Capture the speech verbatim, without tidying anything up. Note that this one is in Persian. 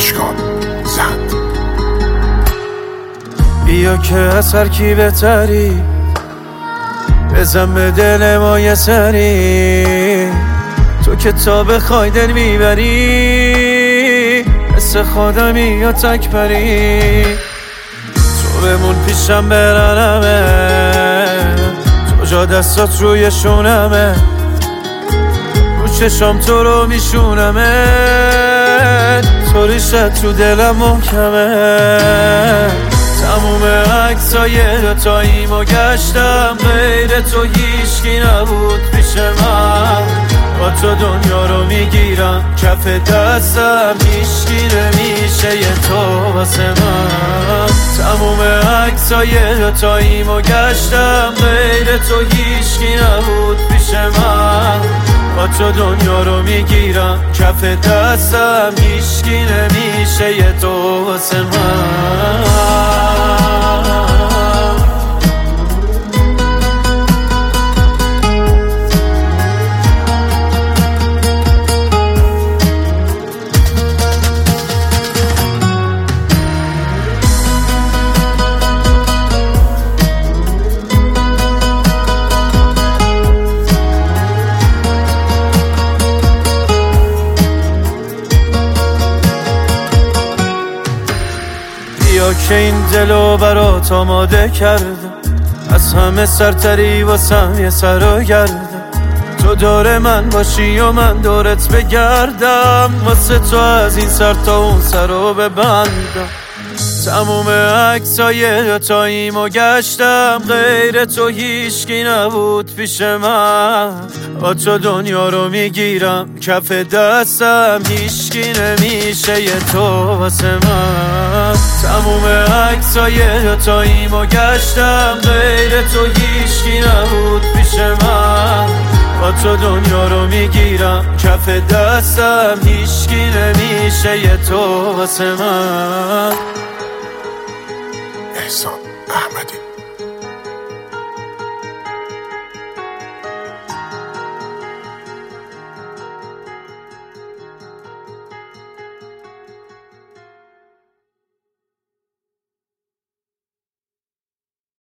اشکان زند. بیا که از هر کی بهتری، بزن به دل ما یه سری. تو که تا بخوای دل میبری، مثل خودمی یا تک پری. تو بمون پیشم برنمه، تو جا دستات روی شونمه، رو چشم تو رو میشونمه، تو ریشت تو دلم محکمه. تموم عکسای دوتاییمو گشتم، غیر تو هیچکی نبود پیش من. با تو دنیا رو میگیرم کف دستم، هیچکی نمیشه یه تو واسه من. تموم عکسای دوتاییمو گشتم، غیر تو هیچکی نبود پیش من. با تو دنیا رو میگیرم کف دستم، هیچکی نمیشه یه تو واسه من. بیا که این دلو برات آماده کردم، از همه سرتری واسم یه سر و گردم. تو دور من باشی و من دورت بگردم، واسه تو از این سر تا اون سر رو ببندم. تموم عکسای دوتاییمو گشتم، غیر تو هیچکی نبود پیش من. با تو دنیا رو میگیرم کف دستم، هیچکی نمیشه یه تو واسه من. تموم عکسای دوتاییمو گشتم، غیر تو هیچکی نبود پیش من. با تو دنیا رو میگیرم کف دستم، هیچکی نمیشه یه تو واسه من. احسان